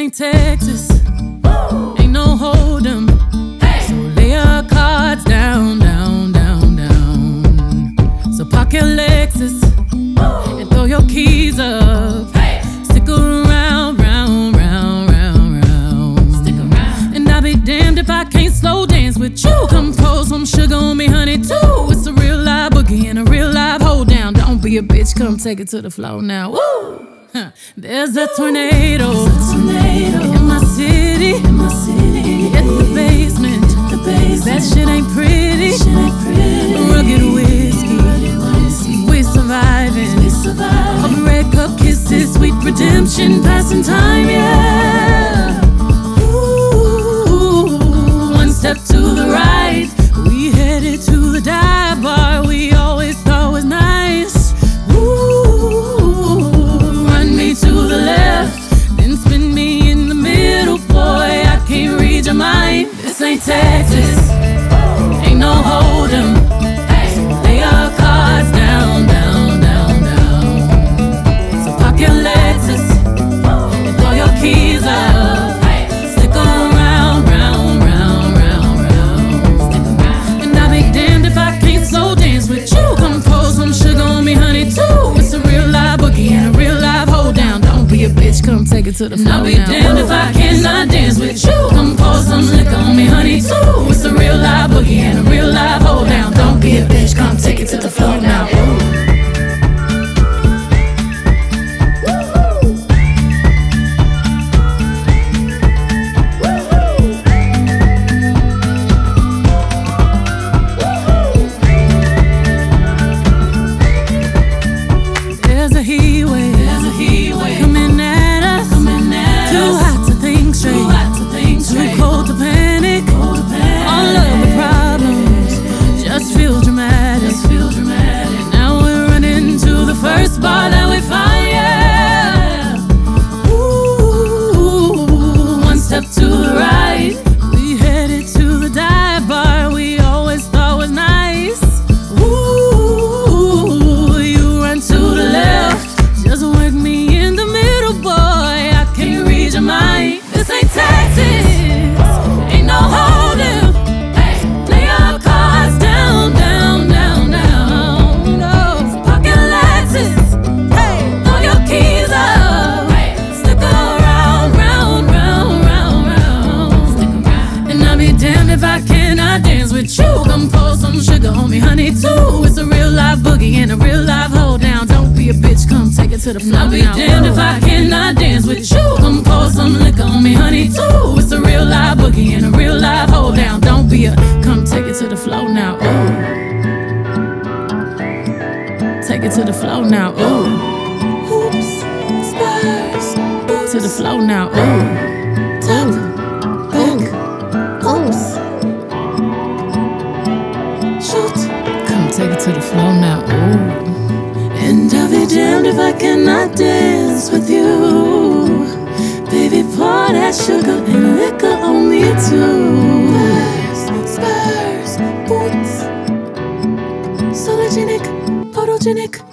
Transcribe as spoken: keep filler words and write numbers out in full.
ain't Texas, ain't no hold'em. So lay your cards down, down, down, down. So park your Lexus and throw your keys up. Stick around, round, round, round, round. Stick around. And I'll be damned if I can't slow dance with you. Come pour some sugar on me, honey, too. It's a real live boogie and a real live hold down. Don't be a bitch, come take it to the floor now. Woo! Huh. There's a tornado, There's a tornado in my city, in my city. Hit the basement, the basement. That shit ain't pretty, shit ain't pretty. Rugged whiskey, rugged whiskey. We surviving, we surviving. Over red cup kisses, sweet redemption, passing time, yeah. Ooh, one step to the right, we headed to the dive bar we always thought was nice. To the left, then spin me in the middle, boy, I can't read your mind. This ain't Texas, ain't no hold'em. So lay your cards down, down, down, down. So park your Lexus and throw your keys up. Stick around, round, round, round, round. And I'll be damned if I can't slow dance with you. Come pour some sugar on me, honey, too. It's a real live boogie and a real live hold down. Don't be a bitch, come take it to the floor. I'll be now. Damned if I cannot dance with you. Come pour some liquor on me, honey, too. It's a real live boogie and a real live hold down. Don't be a bitch, come take it to the floor now. Ooh. Bar that we find, yeah. Ooh, one step to the right, we headed to the dive bar we always thought was nice. Ooh, you run to the left, just wake me in the middle, boy, I can't read your mind. This ain't Texas, ain't no hold'em. Lay your cards down, down, down, down. No, so park your Lexus. Damned if I cannot dance with you. Come pour some sugar on me, honey, too. It's a real live boogie and a real live hold down. Don't be a bitch, come take it to the floor. I'll be damned if I cannot dance with you. Come pour some liquor on me, honey, too. It's a real live boogie and a real live hold down. Don't be a, come take it to the floor now. Ooh, take it to the floor now. Ooh, hoops, spurs, boots. To the floor now. Ooh, top, back. Shoot, come take it to the floor now. Ooh. And I'll be damned if I cannot dance with you. Baby, pour that sugar and liquor on me too. Spurs, spurs, boots. Sologenic, photogenic.